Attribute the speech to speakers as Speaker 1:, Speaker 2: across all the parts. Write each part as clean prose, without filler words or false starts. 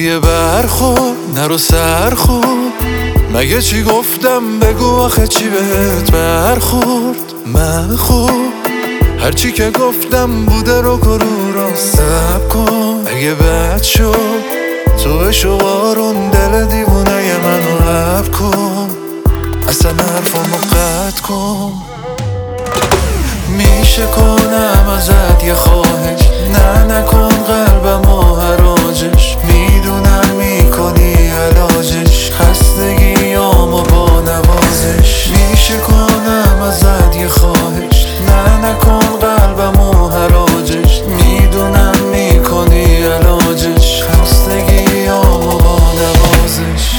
Speaker 1: دیگه برخور نرو سر خور، مگه چی گفتم بگو آخه چی بهت برخورد. من خوب هرچی که گفتم بوده رو را سب کن، اگه بد شد تو بشو بارون دل دیوونه منو حب کن، اصلا حرفمو قطع کن. میشه کنم ازت یه خواهش، نه نکن قلبمو حراجش، میدونم میکنی علاجش، خستگیامو با نوازش. میشه کنم ازت یه خواهش، نه نکن قلبمو حراجش، میدونم میکنی علاجش، خستگیامو با نوازش.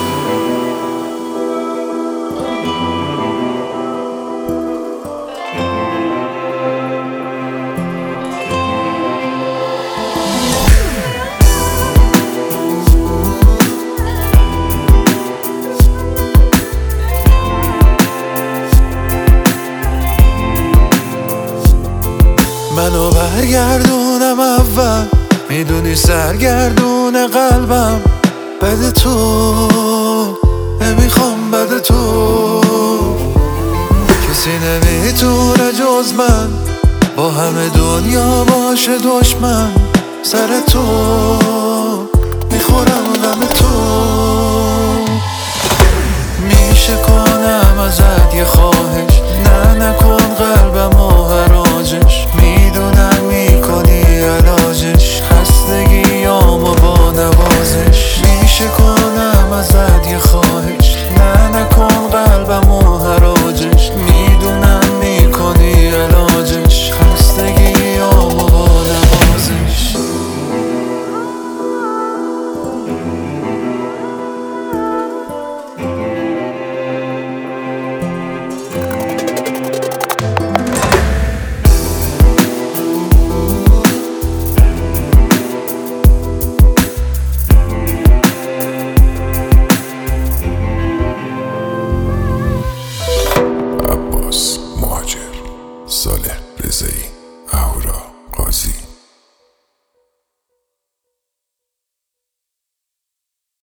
Speaker 1: منو برگردونم اول، میدونی سرگردون قلبم بده تو، نمیخوام بده تو. کسی نمیتونه جز من با همه دنیا باشه دشمن، سر تو میخورم غم تو. میشه کنم ازت یه خواهش، نه نکن قلبمو